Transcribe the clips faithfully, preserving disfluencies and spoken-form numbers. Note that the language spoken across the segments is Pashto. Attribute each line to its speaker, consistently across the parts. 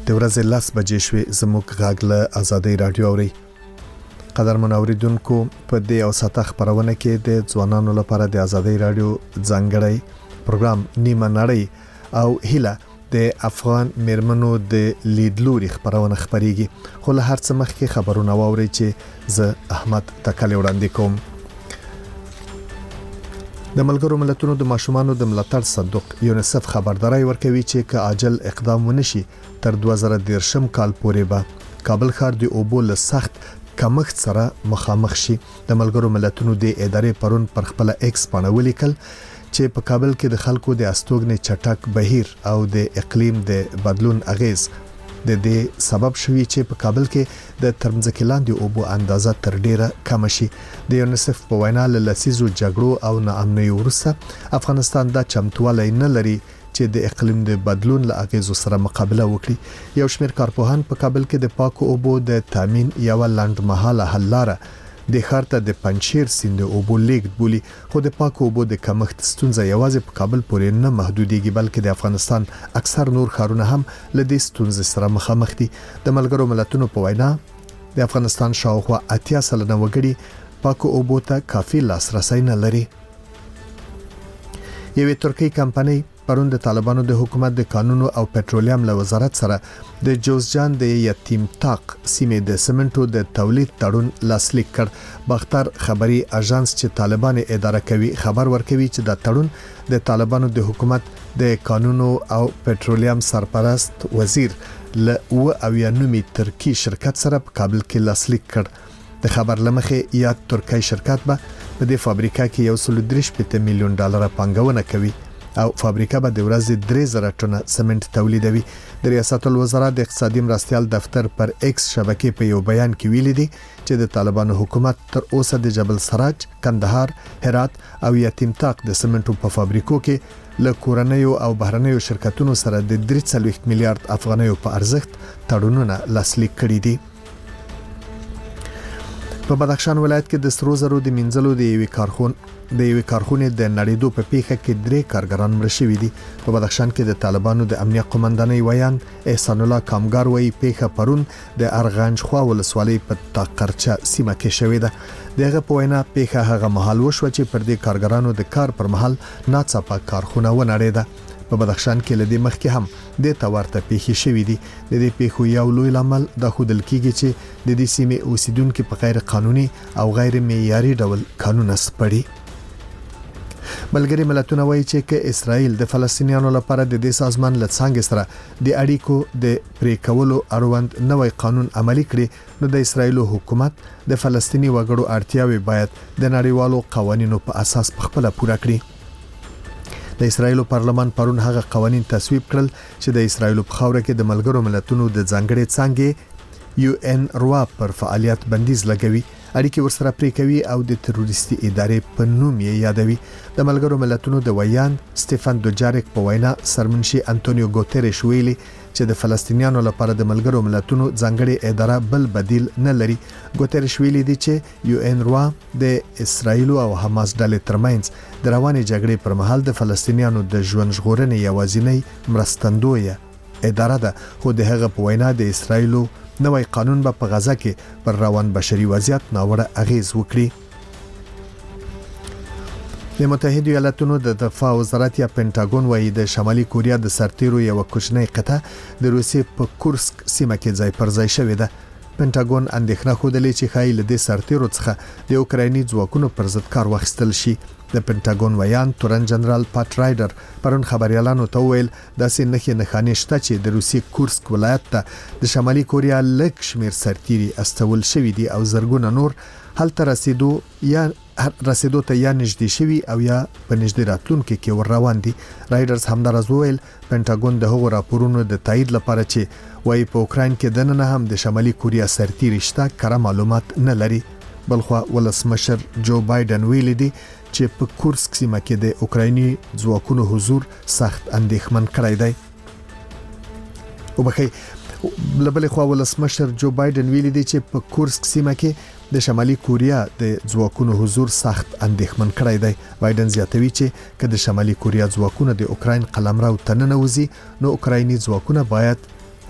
Speaker 1: د ورځې لس بجې شوې زموږ غږ له آزادۍ رادیو اوري. قدرمن اوریدونکو، په دې او ساته خبرونه کې د ځوانانو لپاره د آزادۍ رادیو ځانګړی پروګرام نیمه نړۍ او هیله د افغان میرمنو د لیدلوري خبرونه خبريږي. خو له هر څه مخکې خبرونه واوري چې زه احمد تکلی وړاندې کوم. د ملګرو ملتونو د ماشومانو د ملاتړ صندوق یونیسف خبرداري ورکوي چې که عاجل اقدام ونشي تر دوه زره دېرشم کال پورې به کابل ښار د اوبو له سخت کمښت سره مخامخ شي. د ملګرو ملتونو د ادارې پرون پر خپل ایکس باندې ولیکل چې په کابل کې د خلکو د استوګنې چټک بهیر او د اقلیم د بدلون اغیز د دې سبب شوی چې په کابل کې د ترمځکې لاندې اوبو اندازه تر ډیره کم شي. د یونیسف په وینا له لسیزو جګړو او ناامنۍ وروسته افغانستان د چمتووالی نه لري چې د اقلیم د بدلون له اغیزو سره مقابله وکړي. یو شمېر کارپوهان په کابل کې د پاکو اوبو د تامین یو لنډمهاله حل لاره د ښار ته د پنځیر سیند اوبو لیږد بولی. خو د پاکو اوبو د کمښت ستونزه یوازې په کابل پورې نه محدودېږي، بلکې د افغانستان اکثر نور ښارونه هم له دې ستونزې سره مخامخ دي. د ملګرو ملتونو په وینا د افغانستان شاوخوا اتیا سلنه وګړي پاکو اوبو ته کافي لاسرسي نه لري. یوې ترکیه کمپنۍ پرون د طالبانو د حکومت د قانونو او پټرولیم له وزارت سره د جوزجان د یتیم تاق سیمې د سمنټو د تولید تړون لاسلیک کړ. باختر خبري اژانس چې طالبان اداره کوي خبر ورکوي چې د تړون د طالبانو د حکومت د قانونو او پټرولیم سرپرست وزیر له او اویانومي ترکی شرکت سره په کابل کې لاسلیک کړ. د خبر لمخې یا ترکی شرکت به په دې فابریکه کې یو سل درې شپږ میلیون ډالر پانګونه کوي او فابریکه به د ورځې درې زره ټنه سمنټ تولیدوي. د ریاست الوزرا د اقتصادي مرستيال دفتر پر ایکس شبکې په یو بیان کې ویلي دي چې د طالبانو حکومت تر اوسه د جبل سراج، کندهار، هرات او یتیم تاق د سمنټو په فابریکو کې له کورنیو او بهرنیو شرکتونو سره د درې څلوېښت میلیارډ افغانیو په ارزښت تړونونه لاسلیک کړي دي. په بدخشان ولایت کې د سرو زرو د منځلو د یوې کارخون د یوې کارخونې د نړیدو په پیښه کې درې کارګران مړه شوي دي. په بدخشان کې د طالبانو د امنیت قومندانۍ ویان احسان الله کامګار وایي پیښه پرون د ارغنج خوا ولسوالۍ په تاقرچه سیمه کې شوې ده. دغه په وینا پیښه هغه مهال وشو چې پر دې کارګرانو د کار پر مهال ناڅاپه کارخونه ونړېده. په بدخشان کې لدې مخکې هم د تورته پیښې شوې دي. د دې پیښو یو لوی عمل د خودل کېږي چې د دې سیمې اوسیدونکو په غیر قانوني او غیر معیاري ډول قانون سپړي. ملګری ملتونه وایي چې که اسرائیل د فلسطینیانو لپاره د دې سازمان له څنګه سره د اړیکو د پرې کولو اړوند نوې قانون عملي کړي، نو د اسرائیل حکومت د فلسطیني وګړو اړتیاوې باید د نړیوالو قوانینو په اساس خپل پوره کړي. د اسرائیل پارلمان پرون هغه قوانین تصویب کړل چې د اسرائیل په خاوره کې د ملګرو ملتونو د ځانګړي څنګه یو ان روا پر فعالیت بندیز لګوي، اړیکې ورسره پرې کوي او د تروریستي ادارې په نوم یې یادوي. د ملګرو ملتونو د ویان سټيفن دوجاریک په وینا سرمنشي انټونیو ګوتيريش ویلي چې د فلسطینیانو لپاره د ملګرو ملتونو ځانګړي اداره بل بدیل نه لري. ګوتيريش ویلي دی چې یو ان روا د اسرائیل او حماس ډلې ترمنځ د روانې جګړې پر مهال د فلسطینیانو د ژوند ژغورنې یوازینی مرستندویه اداره ده. خو د هغه په وینا د اسرائیل نوې قانون به په غزا کې پر روان بشري وضعیت ناوړه اغیز وکړي. د متحده ایالاتونو د دفاع وزارت یا پینټاګون وایي د شمالي کوریا د سرتیرو یو کوچنی قطعه د روسیې په کورسک سیمه کې ځای پر ځای شوې ده. پینټاګون اندېښنه خوده چې ښایي له دې سرتیرو څخه د اوکرایني ځواکونو پر ضد کار واخیستل شي. د پینټاګون ویان تورن جنرال پات رایډر پرون خبريالانو ته ویل داسې نخې نښانې شته چې د روسیې کورسک ولایت ته د شمالي کوریا لږ شمیر سرتیري استول شوی دي او زرګونه نور هلته رسیدو یا رسیدو ته یا نږدې شوی او یا په نږدې راتلونکو کې ور روان دي. رایډرز همدارز ویل پینټاګون د هغو راپورونو د تایید لپاره چې وایي په اوکراین کې دننه هم د شمالي کوریا سرتیري شته کره معلومات نه لري. بلخوا ولسمشر جو بایدن ویلي دی چې په کورسک سیمه کې د اوکرایني ځواکونو حضور سخت اندېښمن کړی دی. او بخې لبل خو ولسمشر جو بایدن ویلي دی چې په کورسک سیمه کې د شمالي کوریا د ځواکونو حضور سخت اندېښمن کړی دی. بایدن زیاتوي چې که د شمالي کوریا ځواکونه د اوکراین قلمرو ته ننوځي نو اوکرایني ځواکونه باید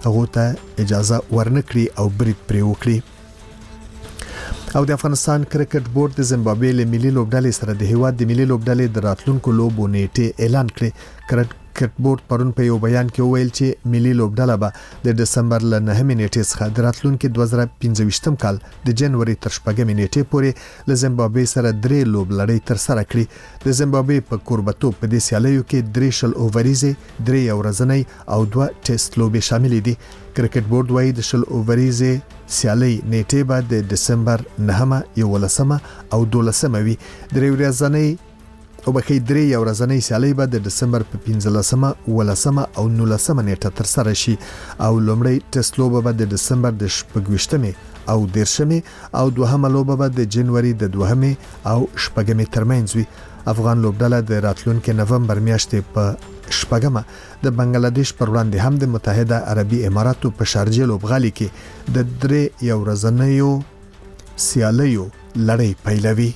Speaker 1: هغه ته اجازه ورنکړي او برید پرې وکړي. او د افغانستان کرکټ بورډ د زیمبابوې له ملي لوبډلې سره د هیواد د ملي لوبډلې د راتلونکو لوبو نیټه اعلان کړې. کرکټ بورډ پرون په یو بیان کې وویل چې ملي لوبډله به د دسمبر له نهمې نیټې څخه د راتلونکو دوه زره پنځه ویشتم کال د جنوري تر شپږمې نیټې پورې له زیمبابوې سره درې لوبلړۍ تر سره کړي. د زیمبابوې په کوربتوب په دې سیالیو کې درې شل اووریزې، درې ورځنۍ او دوه ټیسټ لوبې شامل دي. کرکټ بورډ وايي د شل اووریزې سیالي نیټه به د دسمبر نهمه، یولسمه او دولسمه وي. درې ورځنۍ او بخې درې یو ورځنۍ سیالي به د دسمبر په پنځلسمه، ولسمه او نولسمه نیټه تر سره شي او لومړی ټیسټ لوبه به د دسمبر د شپږویشتمې او دیرشمې او دوهمه لوبه به د جنوري د دوهمې او شپږمې ترمنځ وي. افغان لوبډله د راتلونکو نومبر میاشتې په شپږمه د بنگلاديش پر وړاندې هم د متحده عربي اماراتو په شارجه لوبغالي کې د درې یو ورځنیو سیالیو لړۍ پیلوي.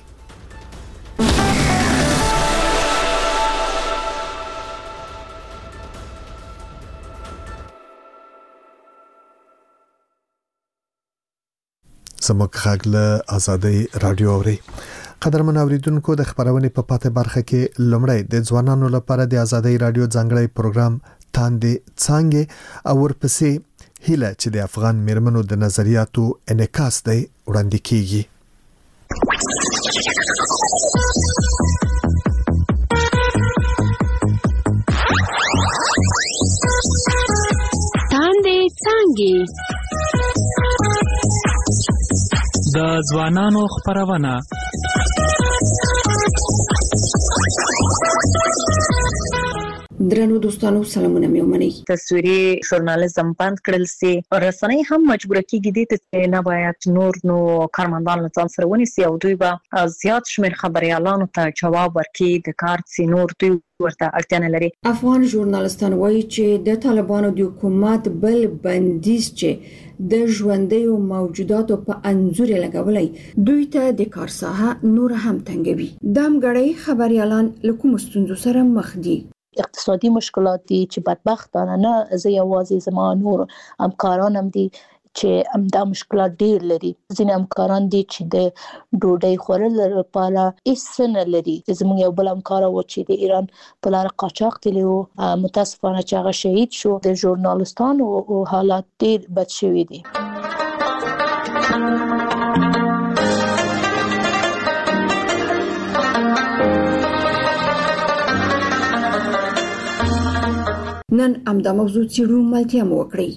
Speaker 1: زموږ غږ له آزادۍ رادیو اوري. قدرمن اوریدونکو، د خبرونې په پاتې برخه کې لومړی د ځوانانو لپاره د آزادۍ رادیو ځانګړی پروګرام تاندې څانګې او ورپسې هیله چې د افغان میرمنو د نظریاتو انعکاس دی وړاندې کیږي.
Speaker 2: تاندې څانګې
Speaker 3: د ځوانانو خبرونه.
Speaker 4: درنو دوستانو، سلامونه مې ومنئ.
Speaker 5: تصویري ژورنالیزم بند کړل سي، رسنۍ هم مجبور کیږي د ته نه باید نور نو کارمندان له ځان سره ونیسي او دوی به زیات شمېر خبريالانو ته جواب ورکړي. د کار سي نور دوی ورته اړتیا نه لري.
Speaker 4: افغان ژورنالستان وایي چې د طالبانو د حکومت بل بندیز چې د ژوندیو موجوداتو په انزور لګولای دوی ته د کار ساحه نور هم تنګوي. دام غړي خبريالان له کوم ستونزو سره مخ دي؟
Speaker 6: اقتصادي مشکلات دي چې بدبختانه نه زه یوازې زما نور همکاران هم دي چې همدا مشکلات ډیر لري. ځینې همکاران دي چې د ډوډۍ خورلو لپاره هیڅ نه لري. زموږ یو بل همکار و چې د ایران په لار قاچاق تللی و، متاسفانه چې هغه شهید شو. د ژورنالستانو حالات ډیر بد شوي دي.
Speaker 4: نن امدا موضوع څیړو ملتیا مو وکړي.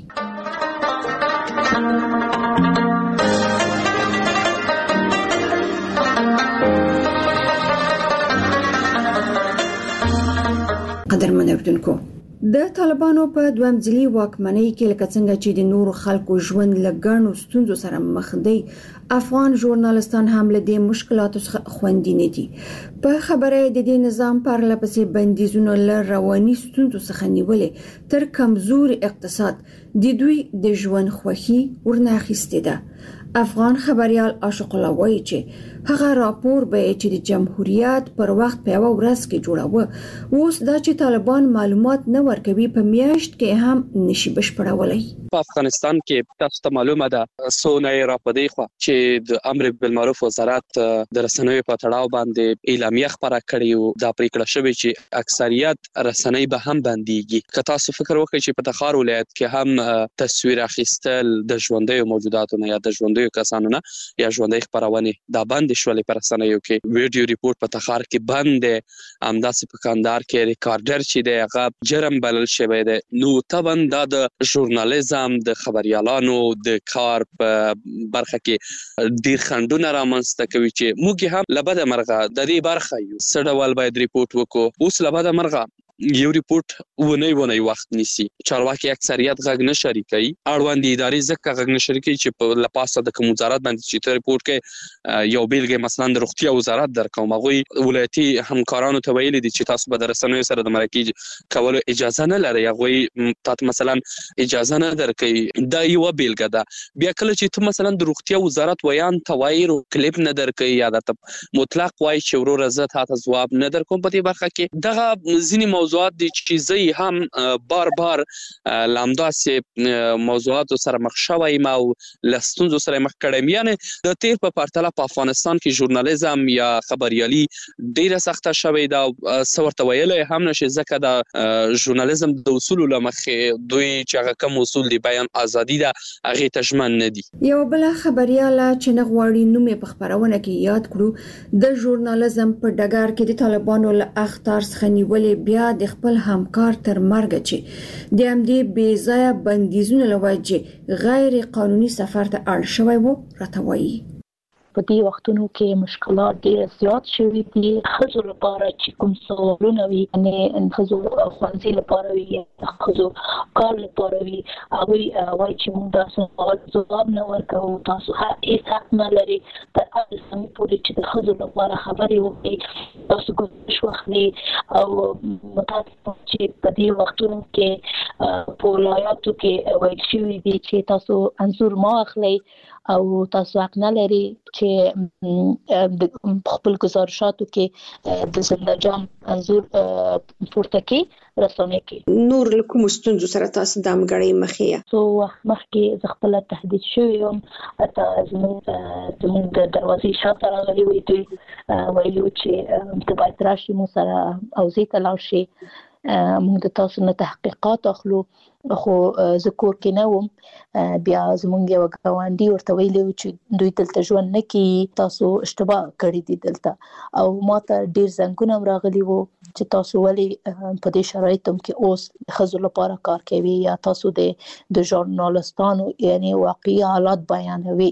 Speaker 4: قدرمن اوریدونکو، د طالبانو په دویم ځلي واکمنۍ کې لکه څنګه چې د نورو خلکو ژوند لګڼو ستونزو سره مخ دی، افغان ژورنالستان هم له دې مشکلاتو څخه خوندي نه دي. په خبره د دې نظام پر لپسې بندیزونو له رواني ستونزو څخه نیولې تر کمزور اقتصاد د دوی د ژوند خوښي ورناخیسته ده. افغان خبريال عاشق الله وایي چې هغه راپور به چې د جمهوریت پر وخت په یو ورځ کې جوړاوه، اوس دا چې طالبان معلومات نه ورکوي په میاشت کې هم نشي بشپړولای.
Speaker 7: په افغانستان کې تاسو ته معلومه ده سونه را پدې خو چې د امر بالمعروف وزارت د رسنیو په تړاو باندې اعلامیه خبره کړې او دا پریکړه شوې چې اکثریت رسنۍ به هم بنديږي. که تاسو فکر وکړئ چې په تخار ولایت کې هم تصویر اخیستل د ژوندیو موجوداتو نه یا د ژوندیو کسانو نه یا ژوندۍ خبرونه دا بند شولې پر رسنیو کې ویډیو ریپورت په تخار کې بند امداسې په کاندار کې ریکارډر چې دی هغه جرم بلل شوی دی. نو طبعا دا د ژورنالیزم د خبريالانو د کار په برخه کې ډیر خندونه رامنځته کوي چې موږ هم لبد مرغه د دې برخه یو سړول باید ریپورت وکړو. اوس لبد مرغه یو ریپورت ونه ونه وخت نیسی. چارواکي اکثریت غږ نه شریکي، اړوند ادارې ځکه غږ نه شریکي چې په لپاسه د کوم وزارت باندې چې ریپورت کې یو بیلګه مثلا د روغتیا وزارت درکوم، هغه ولایتي همکارانو ته ویلي دي چې تاسو به د رسنیو سره د مرکه کولو اجازه نه لري، هغه تاسو مثلا اجازه نه درکوي. دا یو بیلګه ده. بیا کله چې ته مثلا د روغتیا وزارت ویان توایرو کلیپ نه درکوي یا د مطلق وای چې ورور زه تاسو جواب نه درکوم په دې برخه کې دغه ځینی موضوع موضوعات دي چې زه هم بار بار لامداسې موضوعاتو سره مخ شوم او لستونزو سره مخ کړم. یعنی د تیر په پرتله په افغانستان کې ژورنالیزم یا خبريالي ډیره سخته شوې ده. څورته ویلې هم نشي ځکه د ژورنالیزم د اصول لمخې دوی چې هغه کوم اصول دي بیان ازادي ده هغه تشمن نه دي.
Speaker 4: یو بل خبرياله چې نغواړي نوم په خبرونه کې یاد کړو د ژورنالیزم په ډګر کې د طالبانو له اخطار څخه نیولې بیا د خپل همکار تر مرګ چې د امدې بې ځای بندیزونه لوجه غیر قانوني سفر ته اړ شوی وو راته وایي.
Speaker 6: په دې وختونو کې مشکلات ډېر زیات شوي دي. ښځو لپاره چې کوم سوالونه وي یعنې ښځو ښوونځي لپاره وي یا ښځو کار لپاره وي هغوی وایي چې موږ دا سوال ځواب نه ورکوو، تاسو هیڅ حق نه لري تر هغه سمې پورې چې د ښځو لپاره خبرې وکړي، تاسو ګزارش واخلي. او متاسفانه چې په دې وختونو کې په ولایاتو کې ویل شوي دي چې تاسو انځور مه اخلئ او تاسو حق نه لري چې د خپل گزارشاتو کې د زنده‌جان انځور پورته کې رسونه کې.
Speaker 2: نور له کوم ستونزو سره تاسو د همغږۍ مخې یاست؟
Speaker 6: سو مخکې زه خپل تهدید شوی یم، حتی زموږ زموږ د دروازې شاته راغلي وي، دوی ویلي وو چې ته باید راشي مو سره حوزې ته لاړ شي، موږ د تاسو نه تحقیقات اخلو. خو زه کور کې نه وم. بیا زموږ یو ګاونډي ورته ویلي و چې دوی دلته ژوند نه کوي، تاسو اشتباه کړی دي دلته. او ما ته ډېر زنګونه هم راغلي وو چې تاسو ولې په دې شرایطو کې اوس ښځو لپاره کار کوي یا تاسو د د ژورنالستانو یعنی واقعي حالات بیانوي.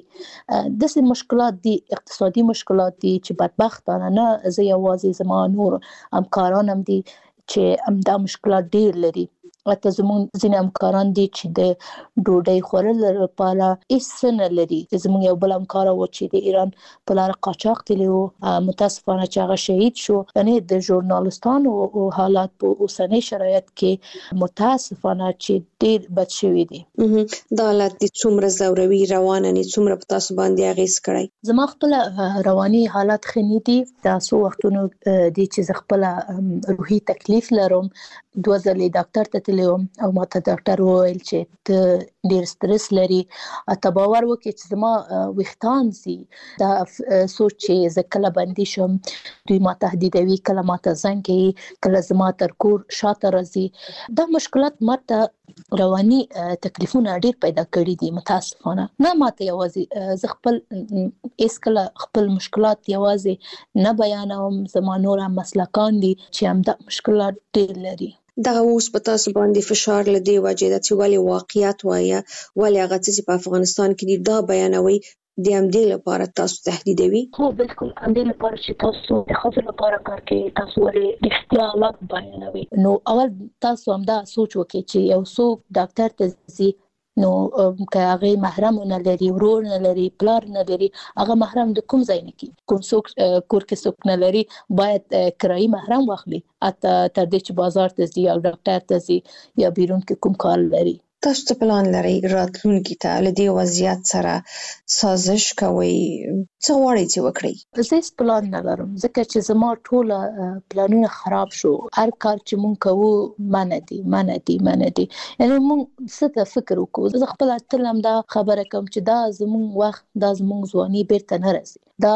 Speaker 6: داسې مشکلات دي، اقتصادي مشکلات دي چې بدبختانه نه زه یوازې زما نور همکاران هم دي چې همدا مشکلات ډېر لري. حتی زموږ ځینې همکاران دي چې د ډوډۍ خوړلو لپاره هېڅ څه نه لري. زموږ یو بل همکار و چې د ایران په لاره قاچاق تللی و، متاسفانه چې هغه شهید شو. یعنې د ژورنالستانو حالات په اوسني شرایط کې متاسفانه چې ډېر بد شوي دي.
Speaker 2: دا حالت دي څومره ځوروي روانه نه څومره په تاسو باندې اغېز کړی؟
Speaker 6: زما خپل رواني حالات ښه نه دي. دا څو وختونو دي چې زه خپل روحي تکلیف لرم. دوه ځلې ډاکټر ته تللی وم او ما ته ډاکټر وویل چې ته ډېر سټرس لري. اته باور وکړي چې زما ویښتان ځي. دا سوچ چې زه کله بندي شم دوی ما تهدیدوي، کله ما ته زنګ کوي، کله زما تر کور شاته راځي. دا مشکلات ما ته رواني تکلیفونه ډېر پیدا کړي دي. متاسفانه نه ما ته یوازې زه خپل هیڅ کله خپل مشکلات یوازې نه بیانوم، زما نور هم مسلکان دي چې همدا مشکلات ډېر لري.
Speaker 2: دغه اوس په تاسو باندې فشار له دې وجې ده چې ولې واقعیت وایه، ولې هغه څه چې په افغانستان کې دي دا بیانوي د همدې لپاره تاسو تهدیدوي؟
Speaker 6: هو بالکل همدې لپاره چې تاسو د ښځو لپاره کار کوي، تاسو ولې رښتیا حالات بیانوي. نو اول تاسو همدا سوچ وکړئ چې یو څوک ډاکټر ته ځي نو که هغه محرم نه لري، ورور نه لري، پلار نه لري، هغه محرم د کوم ځای نه کی کوم څوک کور کې څوک نه لري باید کرایي محرم واخلي اته تر دې چې بازار ته ځي یا ډاکټر ته ځي یا بیرون کې کوم کار لري.
Speaker 2: تاسو څه پلان لرئ راتلونکي ته له دې وضعیت سره سازش کوئ؟ څه غواړئ چې وکړئ؟
Speaker 6: زه هیڅ پلان نه لرم ځکه چې زما ټوله پلانونه خراب شو. هر کار چې مونږ کوو منع دي منع دي منع دي یعنې مونږ څه ته فکر وکړو. زه خپله تل هم دا خبره کوم چې دا زمونږ وخت، دا زمونږ ځواني بیرته نه راځي. دا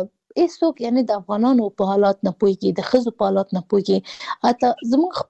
Speaker 6: هیڅوک یعنې د افغانانو په حالات نه پوهېږي، د ښځو په حالات نه پوهېږي. حتی زمونږ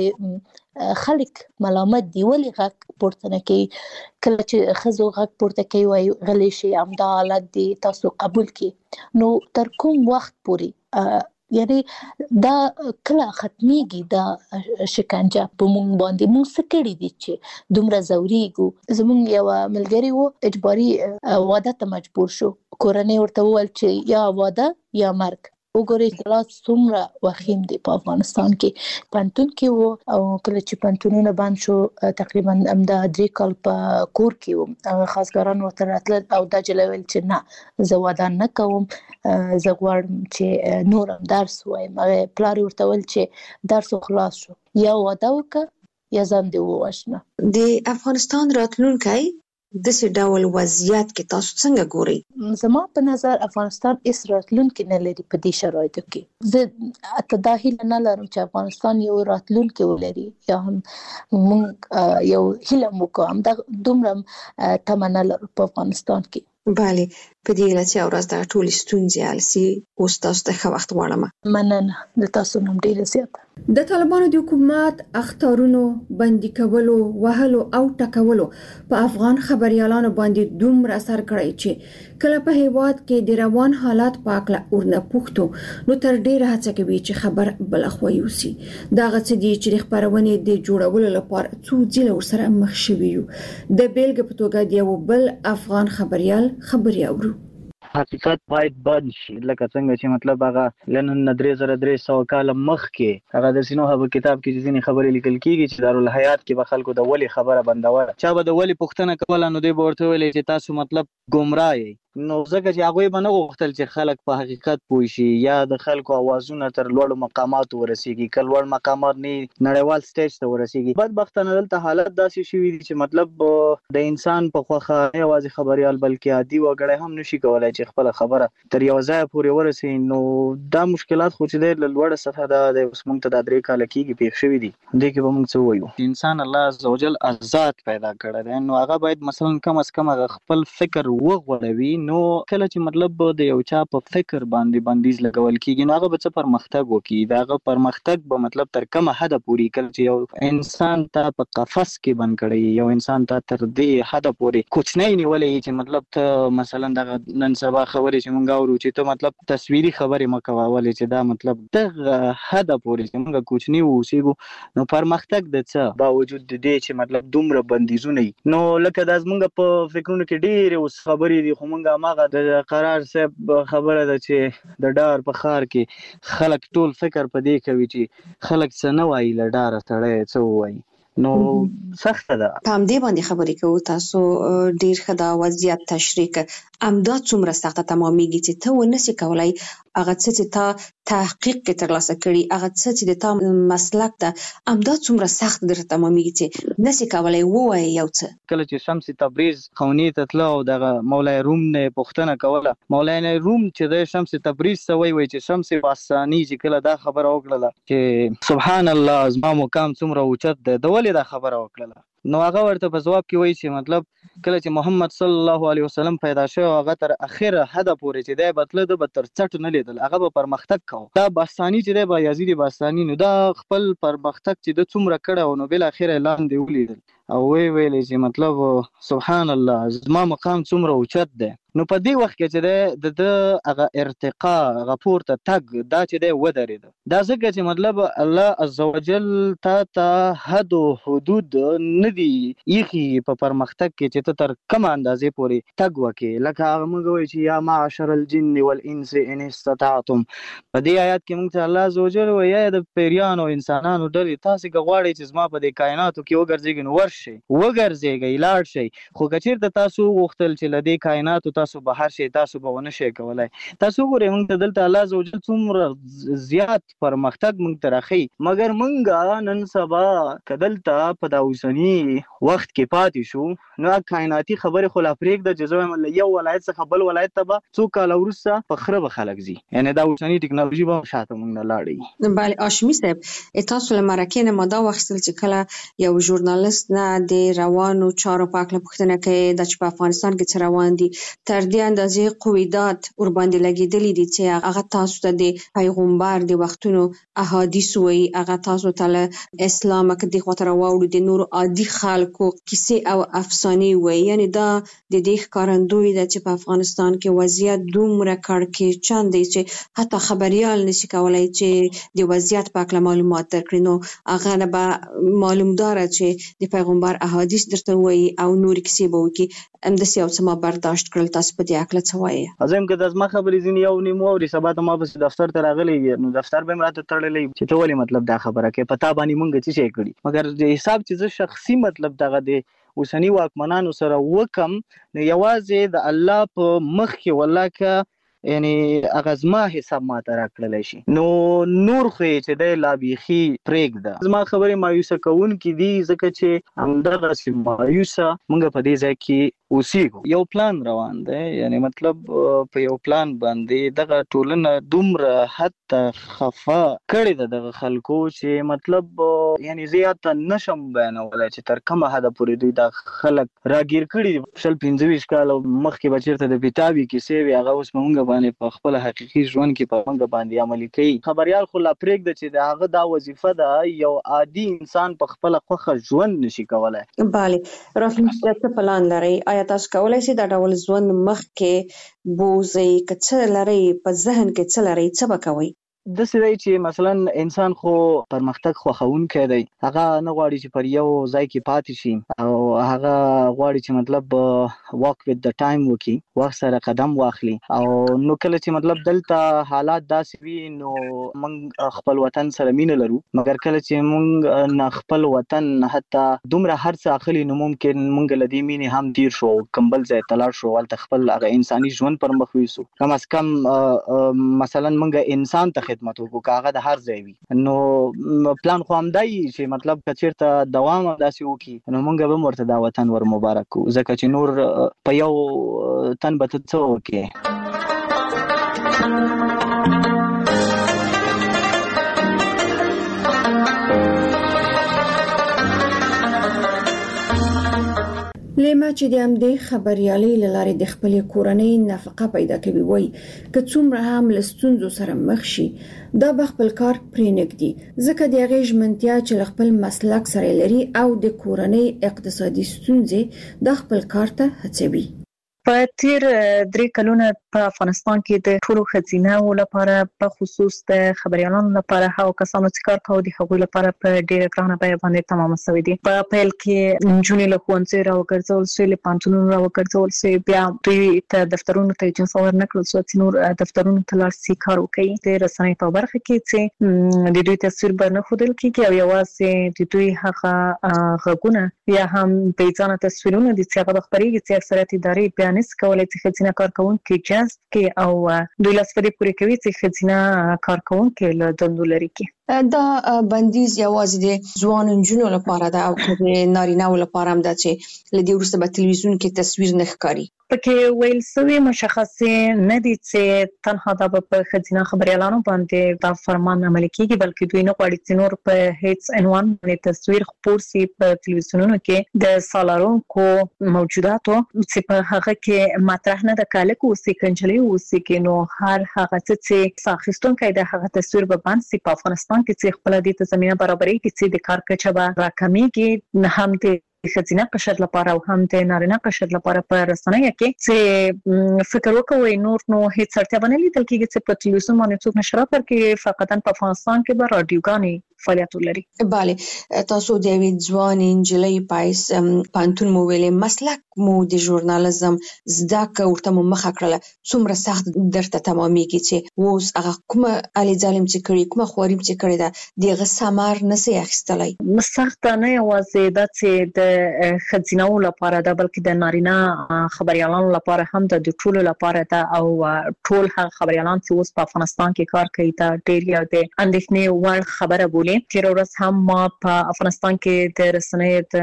Speaker 6: خپله خلک ملامت دي ولې غږ پورته نه کوي. کله چې ښځو غږ پورته کوي وایي غلی شي، همدا حالت دي، تاسو قبول کړئ. نو تر کوم وخت پورې یعنې دا کله ختمیږي دا شکنجه په مونږ باندې؟ مونږ څه کړي دي چې دومره ځورېږو؟ زمونږ یوه ملګري و اجباري واده ته مجبور شو. کورنۍ ورته وویل چې یا واده یا مرګ. وګورئ حالات څومره وخیم دي په افغانستان کې. پوهنتون کې و او کله چې پوهنتونونه بند شو تقریبا همدا درې کال په کور کې وم. خاصګران ورته راتلل او دا جله ویل چې نه زه واده نه کوم، زه غواړم چې نور هم درس وایم. هغې پلار ورته ویل چې درس خلاص شو، یا واده وکړه یا ځان دې ووژنه.
Speaker 2: د افغانستان راتلونکی د سې ډول وضعیت کې تاسو څنګه ګورئ؟
Speaker 6: زما په نظر افغانستان هیڅ راتلونکي نه لري په دې شرایطو کې. زه اته دا هیله نه لرم چې افغانستان یو راتلونکي ولري یا هم موږ یو هیله وکړو، همدا دومره تمه نه لرو په افغانستان کې.
Speaker 2: بله، په دې لسي ورځ د ټولې ستونزې حل سي. اوس تاسو ته ښه وخت غواړم.
Speaker 6: مننه، د تاسو نوم ډیره زیاته.
Speaker 4: د طالبانو د حکومت اختارونو، بندي کولو، وهلو او ټکولو په افغان خبريالانو باندې دومره اثر کړی چې کله په هیواد کې د روان حالات په اړه ورنه پوښتو نو تر ډیره هڅه کوي چې خبر بلخوا یوسي. دا غڅ دي چې خبرونه د جوړولو لپاره څو ځله ورسره مخ شوي یو. د بیلګې په توګه د یو بل افغان خبريال خبري اورو.
Speaker 8: حقیقت باید بند شي، لکه څنګه چې مطلب هغه لنن درې زره درې سوه کاله مخکې هغه د سینو هغه کتاب کې ځینې خبرې لیکل کیږي چې دارالحیات کې به خلکو د ولی خبره بندوله، چا به د ولی پوښتنه کوله نو دوی به ورته ویل چې تاسو مطلب ګمراه یې. نو ځکه چې هغوی به نه غوښتل چې خلک په حقیقت پوه شي یا د خلکو اوازونه تر لوړو مقاماتو ورسیږي، که لوړ مقامات نه نړیوال سټیج ته ورسیږي. بدبختانه دلته حالت داسې شوي دي چې مطلب د انسان په خوښه نه یوازې خبریال بلکې عادي وګړی هم نشي کولی چې خپله خبره تر یو ځایه پورې ورسوي. نو دا مشکلات خو چې دی له لوړه سطحه دا دی، اوس موږ ته دا درې کاله کېږي پېښ شوي دي. دې کې به موږ څه ووایو؟ انسان الله عز وجل آزاد پیدا کړی دی، نو هغه باید مثلا کم از کم هغه خپل فکر وغوړوي. نو کله چې مطلب د یو چا په فکر باندې بندیز لګول کیږي نو هغه به څه پرمختګ وکړي. دا هغه پرمختګ به مطلب تر کومه حده پورې کله چې یو انسان ته په قفس کې بند کړي، یو انسان ته تر دې حده پورې کوچنی نیولې چې مطلب ته مثلا دغه نن سبا خبرې چې مونږ اورو چې ته مطلب تصویري خبرې مه کوه، ولې چې دا مطلب دغه حده پورې چې مونږ کوچني واوسېږو نو پرمختګ د څه باوجود د دې چې مطلب دومره بندیزونه وي. نو لکه دا زمونږ په فکرونو کې ډېرې اوس خبرې دي، خو مونږ هماغه د قرار صاحب خبره ده چې د ډار په ښار کې خلک ټول فکر په دې کوي چې خلک څه نه وایي، له ډاره سړی څه ووایي. نو سخته ده.
Speaker 2: په همدې باندې خبرې کوو. تاسو ډېر ښه دا وضعیت تشریح کړ. همدا څومره سخته تمامېږي چې ته ونسې کولی هغه څه چې تا تحقیق کې ترلاسه کړي، هغه څه چې د تا مسلک ده، همدا څومره سخت درته تمامېږي چې نسې کولی ووایې یو څه.
Speaker 8: کله چې شمس تبریز خونې ته تله او دغه مولای روم نه یې پوښتنه کوله، مولای روم چې د شمس تبریز څه وایي وایي چې شمس باستاني چې کله دا خبره وکړله چې سبحان الله زما مقام څومره اوچت دی، د ولې دا خبره وکړله؟ نو هغه ورته په ځواب کې وایي چې مطلب کله چې محمد صلی الله علیه وسلم پیدا شو هغه تر اخره حد پورې چې دی بتله د به تر څټ نه لیدل، هغه به پرمختګ کوو. دا باستاني چې دی بایزید باستاني نو دا خپل پرمختګ چې د څومره کړی نو بالاخره لاندې ولیدل او وی ویلې چې مطلب سبحان الله زما مقام څومره اوچت دی. نو په دې وخت کې چې د د هغه ارتقا هغه پورته تګ دا چې دی ودرېده، دا ځکه چې مطلب الله عز وجل تا ته حد او حدود نه دي ایښي په پرمختګ کې چې ته تر کومه اندازې پورې تګ وکړې. لکه هغه موږ وایو چې یا معشر الجن والانس ان استطعتم، په دې آیات کې موږ ته الله عز وجل وایي یا د پیریانو او انسانانو ډلې تاسې که غواړئ چې زما په دې کائناتو کې وګرځېږئ نو ورشئ وګرځېږئ لاړ شئ، خو که چېرته تاسو وغوښتل چې له دې کائناتو تاسو بهر شئ تاسو به ونه شئ کولی. تاسو وګورئ موږ ته دلته الله عز وجل څومره زیات پرمختګ موږ ته راښیي، مګر موږ نن سبا که دلته په دا اوسني وخت کې پاتې شو نو کائناتي خبرې خو لا پرېږده چې زه وایم له یو ولایت څخه بل ولایت ته به څو کاله وروسته په خره به خلک ځي، یعنې دا اوسني ټکنالوژي به شاته موږ نه لاړوي.
Speaker 2: بله هاشمي صاحب، تاسو له مرکې نه ما دا واخیستل چې کله یو ژورنالست نه د روانو چارو په هکله پوښتنه کوي دا چې په افغانستان کې څه روان دي، تر دې اندازې قویدات ورباندې لګېدلي دي چې هغه تاسو ته د پیغمبر د وختونو احادیث وایي، هغه تاسو ته له اسلامه که دې خواته راواوړو د نورو عادي خلکو کیسې او افسانې وایي. یعنې دا د دې ښکارندوی ده چې په افغانستان کې وضعیت دومره کړکېچن دی چې حتی خبریال نشي کولی چې د وضعیت په هکله معلومات درکړي. نو هغه نه به معلومداره چې د پیغمبر احادیث درته وایي او نورې کیسې به وکړي. همداسې یو څه ما برداشت کړل. تاسو په دې هکله څه وایې؟
Speaker 8: زه یم که د زما خبرې ځینې یو نیم واوري سبا ته ما پسې دفتر ته راغلی نو دفتر به یم راته تړلی چې ته ولې مطلب دا خبره کوې، په تا باندې مونږ څه شی کړي. مګر د حساب چې زه شخصي مطلب دغه د اوسني واکمنانو سره وکم نو یوازې د الله په مخ کې والله که یعنی اغزما حساب ما ته راکړل شي. نو نور خو چې د لا بيخي پرېږده. زما خبره مایوسه کوون کې دي ځکه چې همدغه چې مایوسه مونږ په دې ځای کې اوسېږو. یو پلان روان دی، یعنی مطلب په یو پلان باندې دغه ټولنه دومره حتی خفه کړې ده دغه خلکو چې مطلب یعنی زیات نشم بیانولای چې تر کومه حد پورې دوی د خلک راګیر کړي. شل پنځه ویشت کال مخکې بچرته د کتابي کیسې وی هغه اوس مونږ باندې په خپل حقيقي ژوند کې په مونږ باندې عملي کوي. خبريال خو لا پرېږده چې د هغه دا وظیفه ده یو عادي انسان په خپل خوخه ژوند نشي کولای.
Speaker 2: bale راتلونکي څه پلان لري؟ آیا تاسو کولای شئ دا ډول ژوند مخکې بوزي که څه لري په ذهن کې څه لري څه به کوئ؟
Speaker 8: د سړي چې مثلا انسان خو پرمختګ خوښونکی دی، هغه نه غواړي چې پر یو ځای کې پاتې شي او هغه غواړي چې مطلب واک وذ د ټایم وکي، وخت سره قدم واخلي. او نو کله چې مطلب دلته حالات داسې وي نو موږ خپل وطن سره مینه لرو، مګر کله چې موږ نه خپل وطن حتی دومره هر څه اخلي نو ممکن موږ له دې مینې هم تیر شو، کمبل ځای تلاړ شو، ولته خپل هغه انساني ژوند پر مخ ویسو. کم از کم مثلا موږ انسان ته خدمت وکړو کاغه د هر ځای وي. نو پلان خو هم دی چې مطلب کچیرته دوام داسې وکړي نو موږ به ورته دا وطن ور مبارک کړو، ځکه چې نور په یو تن به څه وکړي.
Speaker 4: لیما چې د همدې خبريالۍ له لارې د خپل کورنۍ نفقه پیدا کوي، وای که څومره هم له ستونزو سره مخ شي دا به خپل کار پرې نږدي، ځکه د هغې ژمنتیا چې خپل مسلک سره لري او د کورنۍ اقتصادي ستونزې د خپل کار ته هڅوي.
Speaker 5: په تیر درې کلونه په افغانستان کې د ټولو ښځیناو لپاره په خصوص د خبريالانو لپاره هغو کسانو چې کار کوي د هغوی لپاره په ډېره ګرانه بیه باندې تمام شوی دي. په پیل کې نجونې له ښوونځي راوګرځول شوې، له پوهنتونونو راوګرځول شوې، بیا دوی ته دفترونو ته اجازه ورنکړل شوه چې نور دفترونو ته لاړ شي کار وکړي. د رسنیو په برخه کې چې د دوی تصویر به نه ښودل کېږي او یوازې د دوی هغه غږونه یا هم بېځانه تصویرونه دي چې هغه خپرېږي چې اکثریت ادارې بیا نشي کولی چې ښځینه کارکوونکي جذب کړي او دوی لاسپدې پورې کوي چې ښځینه کارکوونکي له دندو لرې کړي.
Speaker 2: دا بندیز یوازې د ځوان نجونو لپاره ده او د نارینه‌و لپاره هم ده چې له دې وروسته به تلویزیون کې تصویر نه ښکاري؟
Speaker 5: پکې ویل سوي مشخصې نه دي چې تنها دا په ښځینه خبريالانو باندې دا فرمان عملي کیږي، بلکې دوی نه غواړي چې نور په هیڅ عنوان باندې تصویر خپور سي په تلویزیونونو کې د سالارونکو موجوداتو چې په هغه کې مطرح نه د کالک اوسې کنجلي اوسې کې نو هر هغه چې ساخستونکو د هغه تصویر به باندې په افغانستان کې چې خپل د تضمینه برابرۍ کې چې د کار کچه به راکمېږي، نه هم د ښځینه قشر لپاره او هم د نارینه قشر لپاره په رسنیو کې چې فکر وکوي نور نو هیڅ اړتیا نه لیدل کېږي چې په تلویزیون باندې څوک نشرات ورکړي، فقط په افغانستان کې به رادیوګانې فعالیت ولري.
Speaker 2: bale تاسو د یوې ځوان نجلۍ پایس پانتون مو ویلې مسلک مو د ژورنالیزم زده کړه ورته مو مخه کړله، څومره سخت درته تمامېږي چې اوس هغه کومه علي ظالم چې کړي کومه خواري چې کړي ده دغه ثمر نسي اخیستلی؟
Speaker 5: سخت نه یوازې دا چې د ښځیناو لپاره ده بلکې د نارینه خبريالانو لپاره هم د ټولو لپاره ده او ټول هغه خبريالان چې اوس په افغانستان کې کار کوي دا ډېر یو د اندېښنې وړ خبره بولي. تیر ورځ هم ما په افغانستان کې د رسنیو د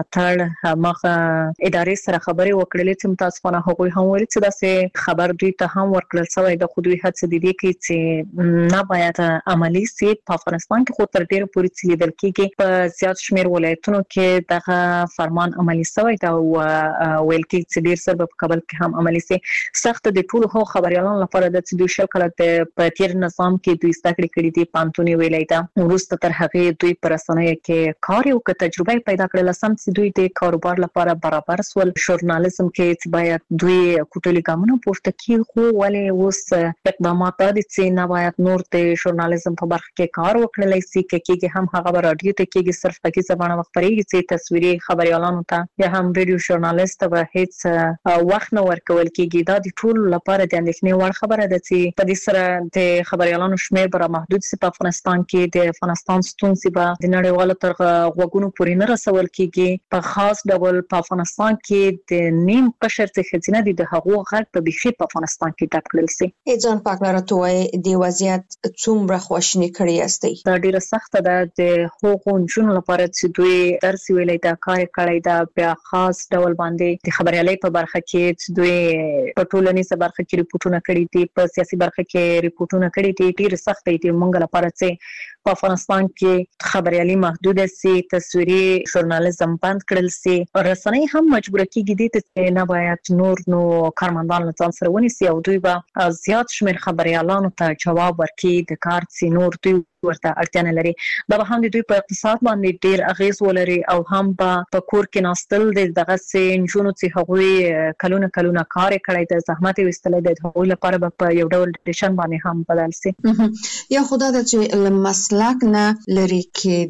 Speaker 5: ملاتړ مخه ادارې سره خبرې وکړلې چې متاسفانه هغوی هم ویل چې داسې خبر دوی ته هم ورکړل شوی د خو دوی هڅه دي کې چې نه باید عملي سي په افغانستان کې خو تر ډېره پورې چې لیدل کېږي په زیات شمېر ولایتونو کې دغه فرمان عملي شوی دا او ویل کې چې ډېر سر په کابل کې هم عملي سي. سخت د ټولو هغو خبريالانو لپاره د چې دوی شل کله په تیر نظام کې دوی زده کړې کړې دي پانتوني ویلای دا وروسته تر هغه دوی پر رسنیو کې کار یو ک تجربه پیدا کړل سم چې دوی د کاروبار لپاره برابر سول. ژورنالیزم کې چې باید دوی کوټلي ګامونه پورته کړي خو ولې اوس اقدامات دي چې نه باید نور د ژورنالیزم په برخه کې کار وکړل شي کې هم هغه رادیو ته کې صرف پکې زبانه خبرېږي چې تصویري خبريالانو ته یا هم ویډیو ژورنالیست ته هیڅ وخت نه ورکول کیږي. دا د ټول لپاره د اندېښنې وړ خبره ده چې په دې سره د خبريالانو شمېر به محدود سي په افغانستان کې. د افغانستان ستونزې به د نړیوالو تر غوږونو پورې نه رسول کیږي. په خاص ډول په افغانستان کې د نیم قشر څخه خزینه دي د هغو غږ په بيخي په افغانستان کې ډک کړل سي.
Speaker 2: ځان پاک لاره توای د وضعیت څومره خواشنی کړی استي؟
Speaker 5: دا ډیره سخته ده د هغو جنونو لپاره چې دوی درس ویلې دا کار کړی دا بیا خاص ډول باندې د خبريالۍ په برخه کې چې دوی په ټولنیزه برخه کې ریپورتونه کړي دي، په سیاسي برخه کې ریپورتونه کړي دي. ډیره سخته دي موږ لپاره چې په افغانستان کې خبريالي محدود سي، تصویري ژورنالیزم بند کړل سي، رسنۍ هم مجبور کیږي د ته نه باید نور نو کارمندان له ځان سره ونیسي او دوی به زیات شمېر خبريالانو ته جواب ورکړي د کار چې نور دوی ورته اړتیا نه لري. دا به هم د دوی په اقتصاد باندې ډیر اغیز ولري او هم په کور کې ناستل د دغه سنجونو چې هغوی کلونه کلونه کار کړی د زحمت وستلې د هغوی لپاره په یو ډول ډیشن باندې هم بدل سي.
Speaker 2: یا خدای د چې مسلک نه لري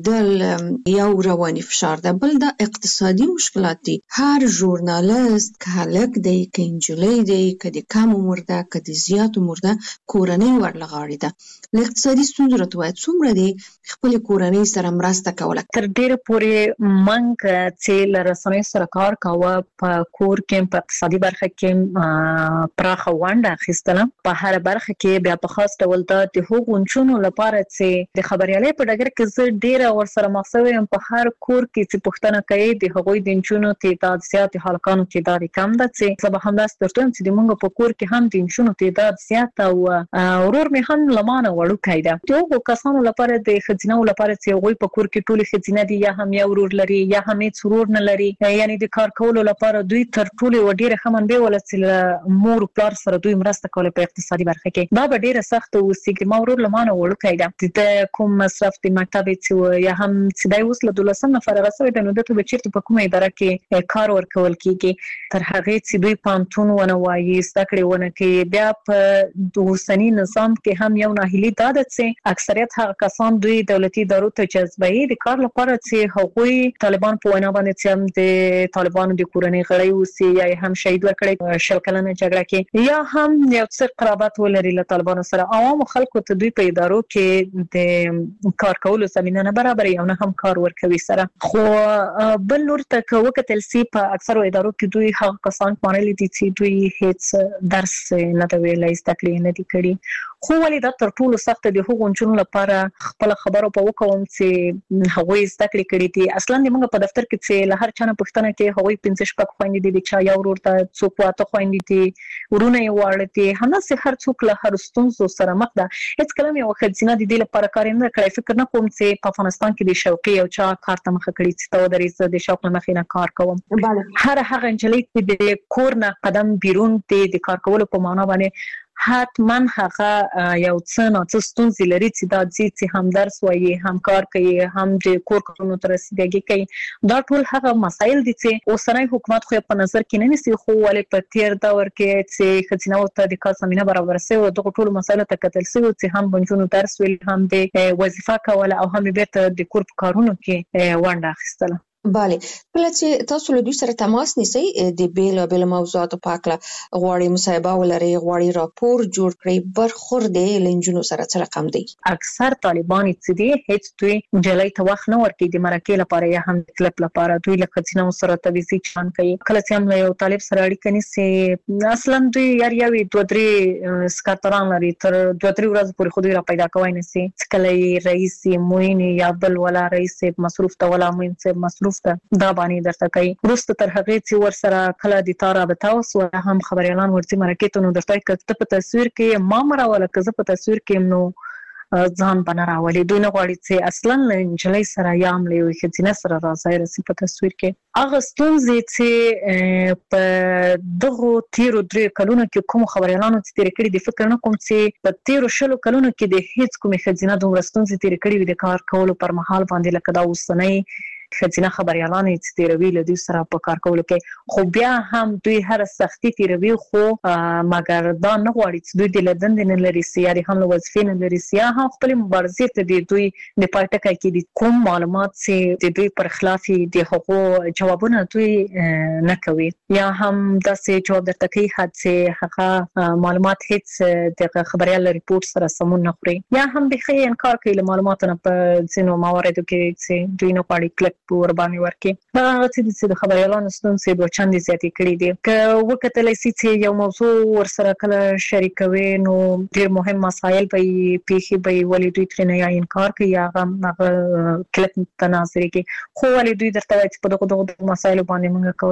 Speaker 2: کېدل یو رواني فشار ده، بل د اقتصادي مشکلات دي. هر ژورنالیست که هلک دی که انجلۍ دی که د کم عمر ده که د زیات عمر ده کورنۍ ورلغاړي ده. له اقتصادي ستونزو راته څومره دی خپل کورنۍ سره مرسته کوله؟
Speaker 5: تر ډیره پورې منګ چې لرسنۍ سره کار کاوه په کور کې په اقتصادي برخه کې پراخه ونډه اخیستله. په هر برخه کې بیا په خاص ډول د هغو چونو لپاره چې د خبريالۍ په ډګر کې زه ډیره ور سره مخسوي یم. په هر کور کې چې پښتنه کوي د هغوی د چونو تعداد زیات، هلکانو تعداد کم ده. چې زه به هم داس درته چې د موږ په کور کې هم د چونو تعداد زیات او ورور می هم لمانه وړو کایده. دغه کسانو لپاره د خزینه لپاره چې غوي په کور کې ټول خزینه دي یا هم یو ورور لري یا هم هیڅ ورور نه لري، یعنی د کار کولو لپاره دوی تر ټولو وډیره خمن به ولڅل مور پلار سره دوی مرسته کوله په اقتصادي برخه کې. دا به ډیره سخت وسیګ ما ورور لمانه وړو کایده د کوم مصرف د مکتب چې یا هم چې دای وسله دولسم نفر رسوي د نو دته به چیرته په کومه اداره کې کار ورکول کیږي. تر هغه چې دوی پانتون ونه وایي ستکړې ونه کې بیا په دوسنی نظام کې هم یو ناهیلی داده چې اکثریت هغه کسان دوی دولتي ادارو ته جذبوي د کار لپاره چې هغوی طالبان په وینا باندې چې هم د طالبانو د کورنۍ غړي اوسي یا هم شهید ورکړي شل کلنه جګړه کې یا هم یو څه قرابت ولري له طالبانو سره. عوام خلکو ته دوی په ادارو کې د کار کولو زمينه نه برابري او نه هم کار ورکوي سره. خو بل نور ته وکتل سي په اکثر ادارو کې دوی هغه کسان پانل دي چې دوی هیڅ درس نه دی ویلای ستکلی نه دي کړی. خو ولې دا تر ټولو سخت دی هغه چونو لپاره خپل خبرو په وکوم چې هغوی ستکلی کړی دي. اصلا د موږ په دفتر کې چې له هر چا نه پښتنه کې هغوی پنځه شپږ خويندې دي چې یو ورور ته څوک واته خويندې دي ورونه یې واړه دي. همداسې هر څوک له هر ستونزو سره مخ ده. هیڅ کلمه یو خزینه د دې لپاره کار نه کړی. فکر نه کوم چې په افغانستان کې د شوقي او چا کار ته مخ کړی چې تو درې د شوق مخې نه کار کوم. هر هغه انجلۍ چې د کور نه قدم بیرون دي د کار کولو په معنا باندې حتمن هغه یو څه نه څه ستونزې لري چې دا چې هم درس وایي هم کار کوي هم د کور کارونو تر رسیدګي کوي. دا ټول هغه مسایل دي چې اوسنۍ حکومت خو په نظر کې نه نیسي. خو ولې په تیر دور کې چې خزینه ورته د کار زمينه برابر سي او دغه ټول مسایل ته کتل سي چې هم بنجونو درس ویل هم د وظیفه کوله او هم بیرته د کور کارونو کې ونډه اخیستله.
Speaker 2: بله، کله چې تاسو له دوی سره تماس نیسئ د بیل بیل موضوعاتو په اړه غواړي مصاحبه ولري، غواړي راپور جوړ کړي، برخورد لنجونو سره څه رقم دی؟
Speaker 5: اکثر طالبان چې دي هیڅ دوی جلای ته وخت نه ورکړي د مرکې لپاره یا هم کلپ لپاره. دوی له خزینه سره تویزي چان کوي. کله چې هم یو طالب سره اړیکه نیسي اصلا دوی یار یوي دوه درې سکرټران لري تر دوه درې ورځې پورې خو دوی را پیدا کوي نسی. کله رئیس موین یا بل ولا رئیس مصروف ته ولا موین سه مصروف ته دا باندې درته کوي. ورسته تر هغه چې ور سره کله د تار رابطه وسو هم خبريالان ورته مرکې ته نو درته کته په تصویر کې ما مراوله کزه په تصویر کې نو ځان بنراولي. دوی نه غواړي چې اصلا انجلۍ سره یا عملي وي خزینه سره راځي رسي په تصویر کې. هغه ستونزې چې په دغه تیرو درې کلونو کې کوم خبريالانو چې تیر کړي د فکر نه کوم چې په تیرو شلو کلونو کې د هیڅ کوم خزینه دومره ستونزې تیر کړي وي د کار کولو پر مهال باندې لکه دا وسنۍ خزینه خبريالان چې تیروي له دوی سره په کار کولو کې خو بیا هم دوی هر سختي تیروي خو مګر دا نه غواړي چې دوی د لدن نه لري سیاري هم له وظیفې نه لري سیا هم خپل مبارزې ته د دوی د پټکای کې د کوم معلومات چې د دوی پر خلاف د حقوق جوابونه دوی نه کوي یا هم داسې جواب درته کوي چې هغه معلومات هیڅ د خبريال ریپورت سره سمون نه خوري یا هم به انکار کوي له معلوماتو نه په ځینو مواردو کې چې دوی نه پاړي کلک ور باندې ورکي هغه چې د خبريالانو ستونزې دوه چندې زیاتې کړې دي که وکتل شي چې یو موضوع ور سره کله شریکوي نو ډېر مهم مسایل به پیښي به ولې دوی ترې نه یا انکار کوي یا هغه کلک تناظر کوي خو ولې دوی درته چې په دغه دغه مسایل باندې موږ